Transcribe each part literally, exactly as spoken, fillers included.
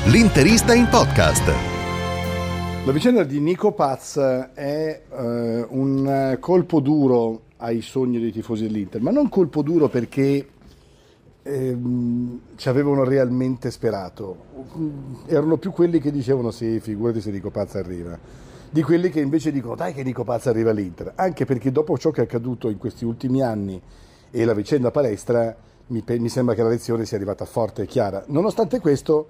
L'Interista in podcast. La vicenda di Nico Paz è eh, un colpo duro ai sogni dei tifosi dell'Inter, ma non colpo duro perché ehm, ci avevano realmente sperato. Erano più quelli che dicevano sì, figurati se Nico Paz arriva, di quelli che invece dicono dai che Nico Paz arriva all'Inter, anche perché dopo ciò che è accaduto in questi ultimi anni e la vicenda palestra mi, mi sembra che la lezione sia arrivata forte e chiara. Nonostante questo,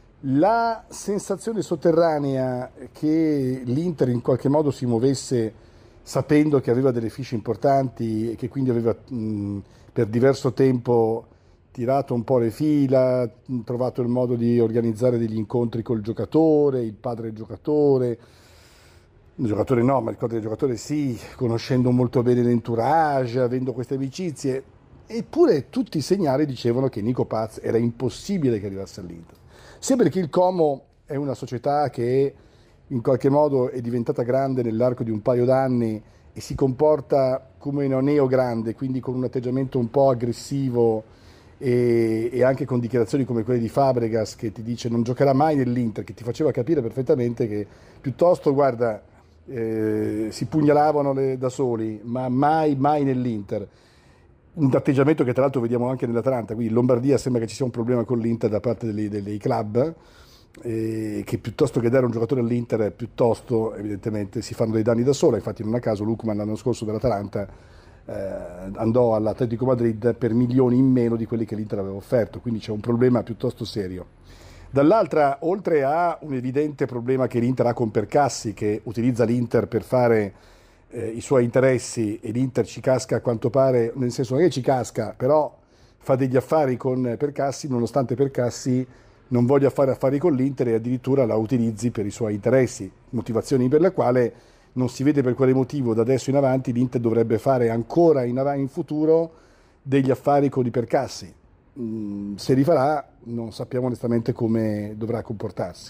la sensazione sotterranea che l'Inter in qualche modo si muovesse sapendo che aveva delle fiche importanti e che quindi aveva mh, per diverso tempo tirato un po' le fila, mh, trovato il modo di organizzare degli incontri col giocatore, il padre del giocatore, il giocatore no, ma il padre del giocatore sì, conoscendo molto bene l'entourage, avendo queste amicizie, eppure tutti i segnali dicevano che Nico Paz era impossibile che arrivasse all'Inter. Sia perché il Como è una società che in qualche modo è diventata grande nell'arco di un paio d'anni e si comporta come una neo-grande, quindi con un atteggiamento un po' aggressivo e, e anche con dichiarazioni come quelle di Fabregas che ti dice non giocherà mai nell'Inter, che ti faceva capire perfettamente che piuttosto, guarda, eh, si pugnalavano le, da soli, ma mai, mai nell'Inter. Un atteggiamento che tra l'altro vediamo anche nell'Atalanta, quindi in Lombardia sembra che ci sia un problema con l'Inter da parte dei, dei club, eh, che piuttosto che dare un giocatore all'Inter, piuttosto evidentemente si fanno dei danni da sola. Infatti non a caso Lookman l'anno scorso dell'Atalanta eh, andò all'Atletico Madrid per milioni in meno di quelli che l'Inter aveva offerto, quindi c'è un problema piuttosto serio. Dall'altra, oltre a un evidente problema che l'Inter ha con Percassi, che utilizza l'Inter per fare Eh, i suoi interessi, e l'Inter ci casca a quanto pare, nel senso non è che ci casca, però fa degli affari con Percassi, nonostante Percassi non voglia fare affari con l'Inter e addirittura la utilizzi per i suoi interessi, motivazioni per la quale non si vede per quale motivo da adesso in avanti l'Inter dovrebbe fare ancora in, av- in futuro degli affari con i Percassi. Mm, se li farà non sappiamo onestamente come dovrà comportarsi.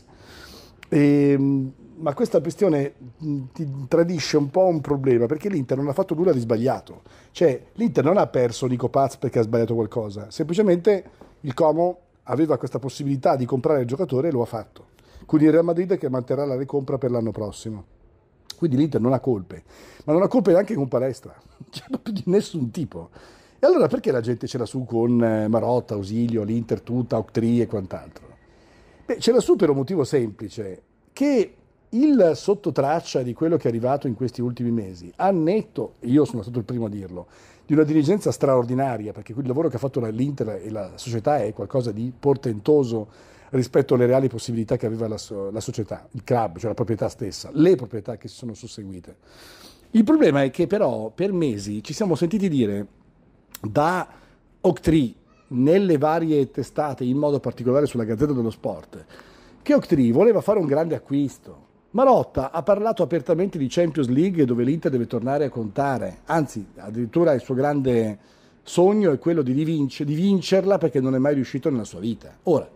E, ma questa questione ti tradisce un po' un problema, perché l'Inter non ha fatto nulla di sbagliato, cioè l'Inter non ha perso Nico Paz perché ha sbagliato qualcosa, semplicemente il Como aveva questa possibilità di comprare il giocatore e lo ha fatto, con il Real Madrid che manterrà la ricompra per l'anno prossimo, quindi l'Inter non ha colpe, ma non ha colpe neanche con Palestra, cioè proprio di nessun tipo. E allora perché la gente ce l'ha su con Marotta, Ausilio, l'Inter tutta, Octree e quant'altro? Beh, ce l'ha su per un motivo semplice, che il sottotraccia di quello che è arrivato in questi ultimi mesi, a netto, io sono stato il primo a dirlo, di una dirigenza straordinaria, perché il lavoro che ha fatto l'Inter e la società è qualcosa di portentoso rispetto alle reali possibilità che aveva la, so- la società, il club, cioè la proprietà stessa, le proprietà che si sono susseguite. Il problema è che però per mesi ci siamo sentiti dire da Octree, nelle varie testate, in modo particolare sulla Gazzetta dello Sport, che Octree voleva fare un grande acquisto. Marotta ha parlato apertamente di Champions League dove l'Inter deve tornare a contare, anzi addirittura il suo grande sogno è quello di, rivinc- di vincerla perché non è mai riuscito nella sua vita. Ora,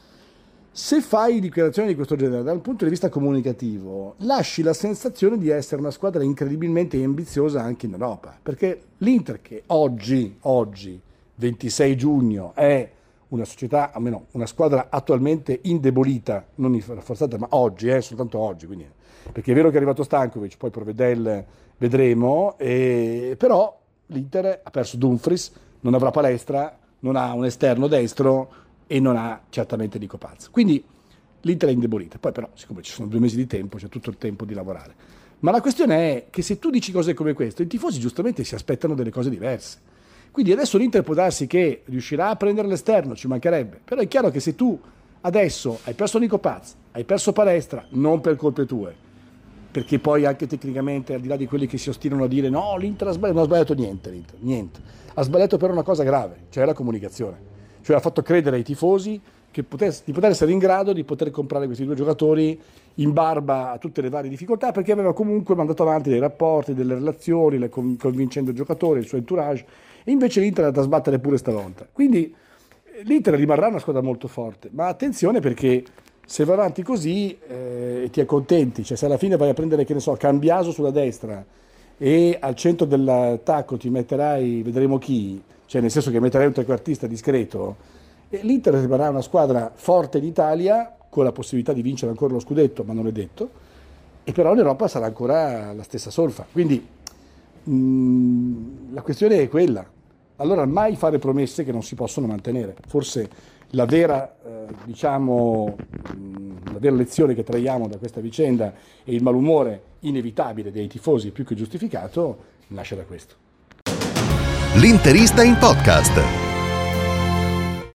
se fai dichiarazioni di questo genere dal punto di vista comunicativo, lasci la sensazione di essere una squadra incredibilmente ambiziosa anche in Europa, perché l'Inter che oggi, oggi ventisei giugno è una società, almeno una squadra attualmente indebolita, non rafforzata, ma oggi, eh, soltanto oggi, quindi, perché è vero che è arrivato Stankovic, poi Provedel vedremo, e, però l'Inter ha perso Dumfries, non avrà Palestra, non ha un esterno destro e non ha certamente Nico Paz. Quindi l'Inter è indebolita, poi però siccome ci sono due mesi di tempo, c'è tutto il tempo di lavorare. Ma la questione è che se tu dici cose come queste, i tifosi giustamente si aspettano delle cose diverse. Quindi adesso l'Inter può darsi che riuscirà a prendere l'esterno, ci mancherebbe, però è chiaro che se tu adesso hai perso Nico Paz, hai perso Palestra, non per colpe tue, perché poi anche tecnicamente, al di là di quelli che si ostinano a dire no, l'Inter ha sbagliato, non ha sbagliato niente, l'Inter, niente, ha sbagliato per una cosa grave, cioè la comunicazione, cioè ha fatto credere ai tifosi che potesse, di poter essere in grado di poter comprare questi due giocatori in barba a tutte le varie difficoltà, perché aveva comunque mandato avanti dei rapporti, delle relazioni, le convincendo il giocatore, il suo entourage, e invece l'Inter è andata a sbattere pure stavolta. Quindi l'Inter rimarrà una squadra molto forte, ma attenzione perché se va avanti così eh, e ti accontenti, cioè se alla fine vai a prendere, che ne so, Cambiaso sulla destra e al centro dell'attacco ti metterai, vedremo chi, cioè nel senso che metterai un trequartista discreto, e l'Inter rimarrà una squadra forte d'Italia con la possibilità di vincere ancora lo scudetto, ma non è detto, e però l'Europa sarà ancora la stessa solfa. Quindi mh, la questione è quella. Allora mai fare promesse che non si possono mantenere. Forse la vera, eh, diciamo, mh, la vera lezione che traiamo da questa vicenda e il malumore inevitabile dei tifosi, più che giustificato, nasce da questo. L'Interista in podcast.